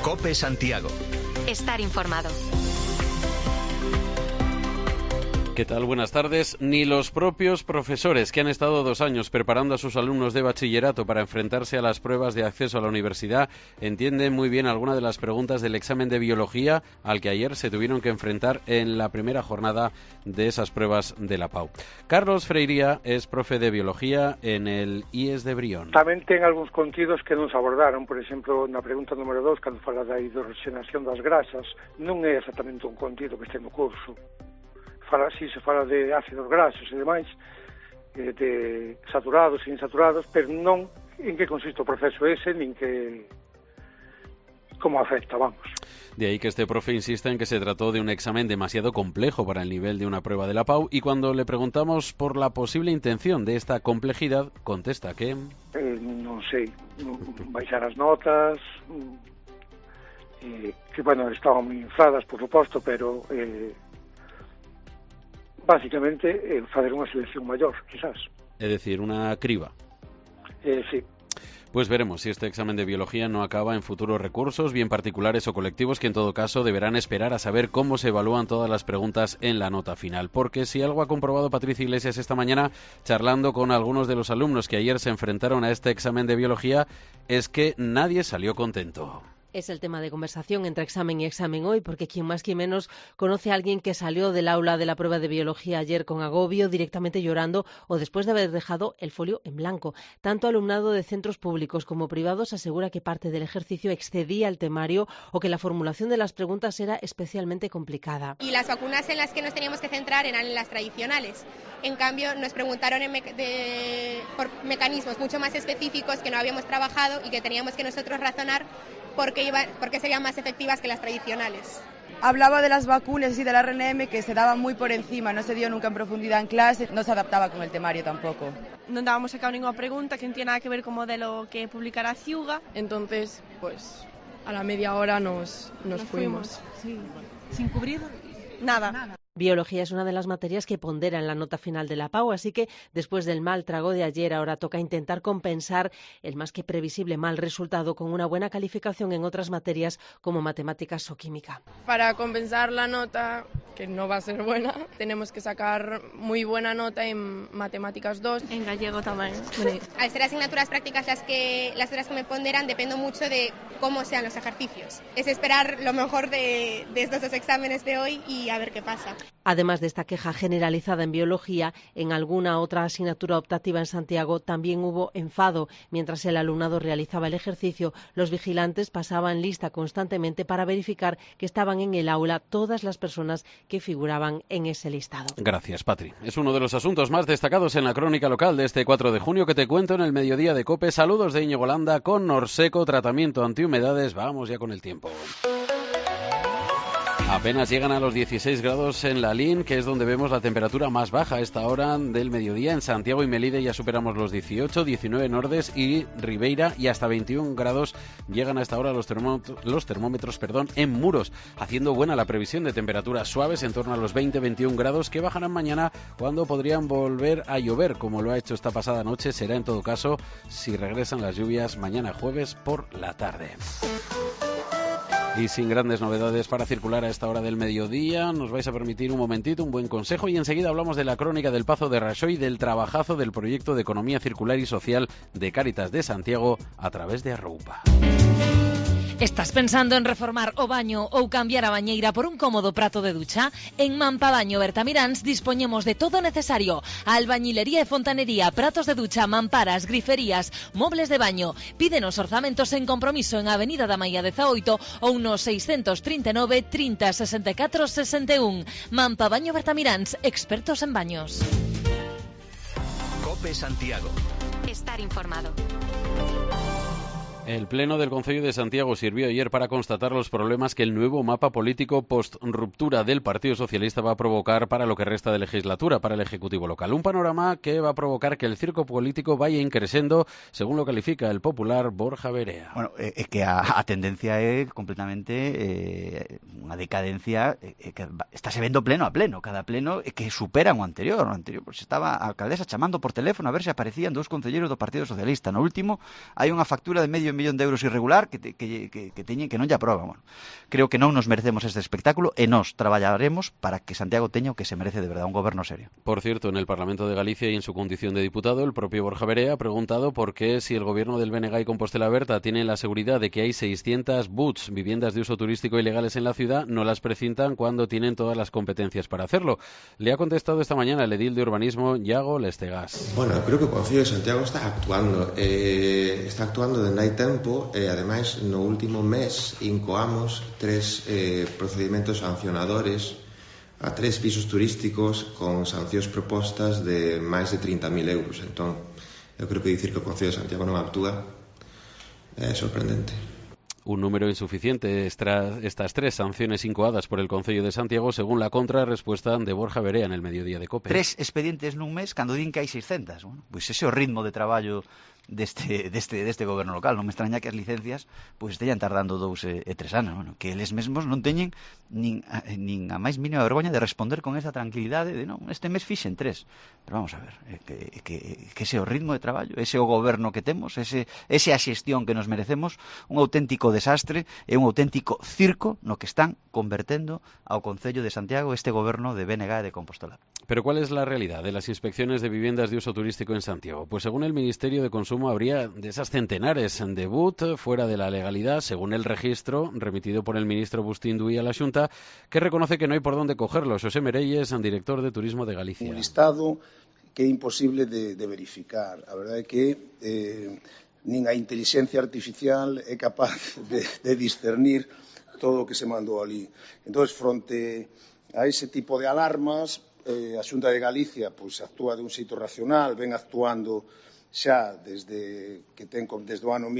COPE Santiago. Estar informado. ¿Qué tal? Buenas tardes. Ni los propios profesores que han estado 2 años preparando a sus alumnos de bachillerato para enfrentarse a las pruebas de acceso a la universidad entienden muy bien alguna de las preguntas del examen de biología al que ayer se tuvieron que enfrentar en la primera jornada de esas pruebas de la PAU. Carlos Freiría es profe de biología en el IES de Brión. Tamén ten algúns contidos que non se abordaron, por exemplo, na pregunta número 2, cando fala da hidroxenación das grasas, non é exactamente un contido que este no curso. Si se fala de ácidos graxos e demais, de saturados e insaturados, pero non en que consiste o proceso ese, nin que como afecta, vamos. De ahí que este profe insista en que se trató de un examen demasiado complejo para el nivel de una prueba de la PAU, y cuando le preguntamos por la posible intención de esta complejidad, contesta que... non sei, baixar as notas, que, bueno, estaban moi infladas, por suposto, pero... básicamente, facer unha selección maior, quizás. Es decir, una criba. Sí. Pues veremos si este examen de biología no acaba en futuros recursos, bien particulares o colectivos, que en todo caso deberán esperar a saber cómo se evalúan todas las preguntas en la nota final. Porque si algo ha comprobado Patricia Iglesias esta mañana, charlando con algunos de los alumnos que ayer se enfrentaron a este examen de biología, es que nadie salió contento. Es el tema de conversación entre examen y examen hoy, porque quien más quien menos conoce a alguien que salió del aula de la prueba de biología ayer con agobio, directamente llorando o después de haber dejado el folio en blanco. Tanto alumnado de centros públicos como privados asegura que parte del ejercicio excedía el temario o que la formulación de las preguntas era especialmente complicada. Y las vacunas en las que nos teníamos que centrar eran en las tradicionales. En cambio, nos preguntaron por mecanismos mucho más específicos que no habíamos trabajado y que teníamos que nosotros razonar por qué serían más efectivas que las tradicionales. Hablaba de las vacunas y del RNM que se daban muy por encima, no se dio nunca en profundidad en clase, no se adaptaba con el temario tampoco. Non dábamos sacado ninguna pregunta que non tiene nada que ver co modelo que publicará Ciuga. Entonces, pues, a la media hora nos fuimos. Sí. ¿Sin cubrir? Nada. Biología es una de las materias que pondera en la nota final de la PAU, así que después del mal trago de ayer, ahora toca intentar compensar el más que previsible mal resultado con una buena calificación en otras materias como matemáticas o química. Para compensar la nota, que no va a ser buena, tenemos que sacar muy buena nota en matemáticas 2. En gallego también. Al ser asignaturas prácticas las horas que me ponderan, dependo mucho de cómo sean los ejercicios. Es esperar lo mejor de estos 2 exámenes de hoy y a ver qué pasa. Además de esta queja generalizada en biología, en alguna otra asignatura optativa en Santiago también hubo enfado. Mientras el alumnado realizaba el ejercicio, los vigilantes pasaban lista constantemente para verificar que estaban en el aula todas las personas que figuraban en ese listado. Gracias, Patri. Es uno de los asuntos más destacados en la crónica local de este 4 de junio que te cuento en el mediodía de COPE. Saludos de Íñigo Landa con Norseco, tratamiento antihumedades. Vamos ya con el tiempo. Apenas llegan a los 16 grados en Lalín, que es donde vemos la temperatura más baja a esta hora del mediodía. En Santiago y Melide ya superamos los 18, 19 en Ordes y Ribeira, y hasta 21 grados llegan a esta hora los termómetros en Muros, haciendo buena la previsión de temperaturas suaves en torno a los 20-21 grados que bajarán mañana cuando podrían volver a llover, como lo ha hecho esta pasada noche. Será en todo caso si regresan las lluvias mañana jueves por la tarde. Y sin grandes novedades para circular a esta hora del mediodía, nos vais a permitir un momentito, un buen consejo, y enseguida hablamos de la crónica del Pazo de Raxoi y del trabajazo del proyecto de economía circular y social de Cáritas de Santiago a través de Arroupa. Estás pensando en reformar o baño ou cambiar a bañeira por un cómodo prato de ducha? En Mampabaño Bertamiráns dispoñemos de todo necesario: albañilería e fontanería, pratos de ducha, mamparas, griferías, mobles de baño. Pídenos orzamentos en compromiso en Avenida da Maia 18 ou no 639 30 64 61. Mampabaño Bertamiráns, expertos en baños. COPE Santiago. Estar informado. El Pleno del Concello de Santiago sirvió ayer para constatar los problemas que el nuevo mapa político post-ruptura del Partido Socialista va a provocar para lo que resta de legislatura para el Ejecutivo local. Un panorama que va a provocar que el circo político vaya increscendo, según lo califica el popular Borja Berea. Bueno, é que a tendencia é completamente unha decadencia que estáse vendo pleno a pleno. Cada pleno que supera o anterior. O anterior, pues, estaba a alcaldesa chamando por teléfono a ver se aparecían 2 concelleiros do Partido Socialista. No último, hai unha factura de $500,000 millón de euros irregular que non lle aproban. Bueno, creo que non nos merecemos este espectáculo e nós traballaremos para que Santiago teña o que se merece de verdad, un goberno serio. Por cierto, en el Parlamento de Galicia y en su condición de diputado, el propio Borja Verea ha preguntado por qué, si el gobierno del BNG y Compostela Berta tiene la seguridad de que hay 600 BUTs, viviendas de uso turístico ilegales en la ciudad, no las precintan cuando tienen todas las competencias para hacerlo. Le ha contestado esta mañana el edil de urbanismo, Iago Lestegas. Bueno, creo que o Concello de Santiago está actuando dende hai tempo e ademais no último mes incoamos 3 procedimentos sancionadores a 3 pisos turísticos con sancións propostas de máis de 30.000 euros. Entón, eu creo que dicir que o Concello de Santiago non actúa é sorprendente. Un número insuficiente estas 3 sanciones incoadas por el Concello de Santiago, según la contrarrespuesta de Borja Verea en el Mediodía de COPE. 3 expedientes nun mes cando din que hai 600. Bueno, pois ese é o ritmo de traballo deste goberno local. Non me extraña que as licencias pois estean tardando 2 e 3 anos. Bueno, que eles mesmos non teñen nin a máis mínima vergoña de responder con esa tranquilidade de non, este mes fixen 3. Pero vamos a ver, que ese é o ritmo de traballo, ese é o goberno que temos, ese a xestión que nos merecemos, un auténtico desastre e un auténtico circo no que están convertendo ao Concello de Santiago este goberno de BNG e de Compostela. Pero ¿cuál es la realidad de las inspecciones de viviendas de uso turístico en Santiago? Pues según el Ministerio de Consumo habría de esas centenares de BUT fuera de la legalidad, según el registro remitido por el ministro Bustín Duí a la Xunta, que reconoce que no hay por dónde cogerlo. José Merelles, director de Turismo de Galicia. Un listado que é imposible de verificar. A verdade é que nin a inteligencia artificial é capaz de discernir todo o que se mandou ali. Entón, fronte a ese tipo de alarmas, a Xunta de Galicia pois actúa de un xeito racional, ven actuando xa desde o ano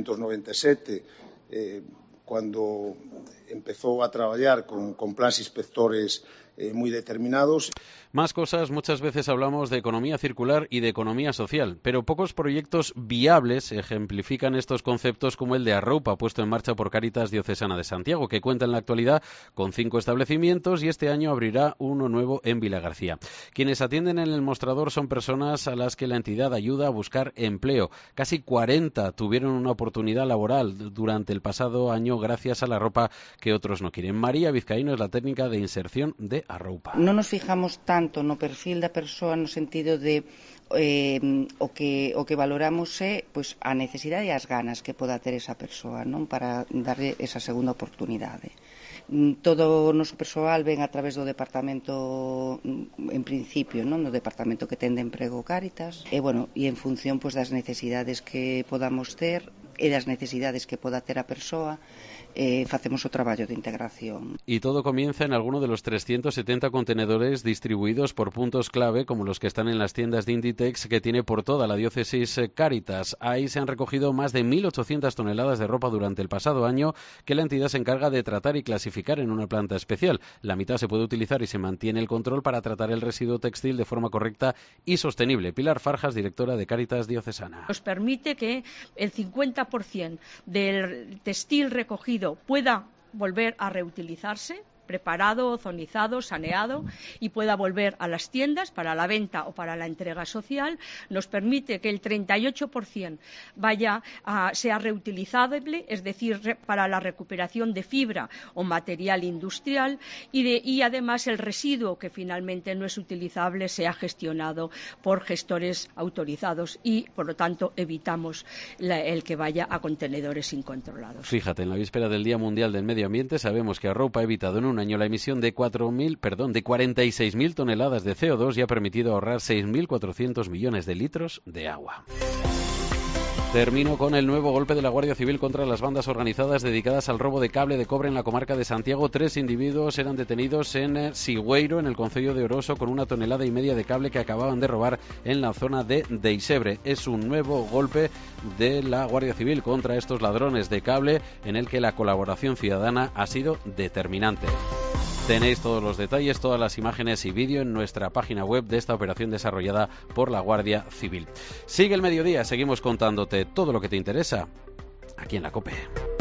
1997, cando empezou a traballar con plans inspectores muy determinados. Más cosas, muchas veces hablamos de economía circular y de economía social, pero pocos proyectos viables ejemplifican estos conceptos como el de Arroupa, puesto en marcha por Cáritas Diocesana de Santiago, que cuenta en la actualidad con 5 establecimientos y este año abrirá uno nuevo en Vilagarcía. Quienes atienden en el mostrador son personas a las que la entidad ayuda a buscar empleo. Casi 40 tuvieron una oportunidad laboral durante el pasado año gracias a la ropa que otros no quieren. María Vizcaíno es la técnica de inserción de Arroupa. Non nos fijamos tanto no perfil da persoa no sentido de o que valoramos é pois a necesidade e as ganas que poda ter esa persoa, non, para darlle esa segunda oportunidade. Todo o noso persoal ven a través do departamento, en principio, non, no departamento que ten de emprego Cáritas, e en función pois das necesidades que podamos ter e das necesidades que poda ter a persoa, facemos o traballo de integración. Y todo comienza en alguno de los 370 contenedores distribuidos por puntos clave, como los que están en las tiendas de Inditex que tiene por toda la diócesis Cáritas. Ahí se han recogido más de 1.800 toneladas de ropa durante el pasado año, que la entidad se encarga de tratar y clasificar en una planta especial. La mitad se puede utilizar y se mantiene el control para tratar el residuo textil de forma correcta y sostenible. Pilar Farjas, directora de Cáritas Diocesana. Nos permite que el 50% del textil recogido pueda volver a reutilizarse, preparado, ozonizado, saneado, y pueda volver a las tiendas para la venta o para la entrega social. Nos permite que el 38% sea reutilizable, es decir, para la recuperación de fibra o material industrial, y además el residuo que finalmente no es utilizable sea gestionado por gestores autorizados y, por lo tanto, evitamos el que vaya a contenedores incontrolados. Fíjate, en la víspera del Día Mundial del Medio Ambiente sabemos que Arroupa ha evitado en un año la emisión de 46.000 toneladas de CO2 y ha permitido ahorrar 6.400 millones de litros de agua. Termino con el nuevo golpe de la Guardia Civil contra las bandas organizadas dedicadas al robo de cable de cobre en la comarca de Santiago. 3 individuos eran detenidos en Sigüeiro, en el concello de Oroso, con 1,5 toneladas de cable que acababan de robar en la zona de Deixebre. Es un nuevo golpe de la Guardia Civil contra estos ladrones de cable, en el que la colaboración ciudadana ha sido determinante. Tenéis todos los detalles, todas las imágenes y vídeo en nuestra página web de esta operación desarrollada por la Guardia Civil. Sigue el mediodía, seguimos contándote todo lo que te interesa aquí en la COPE.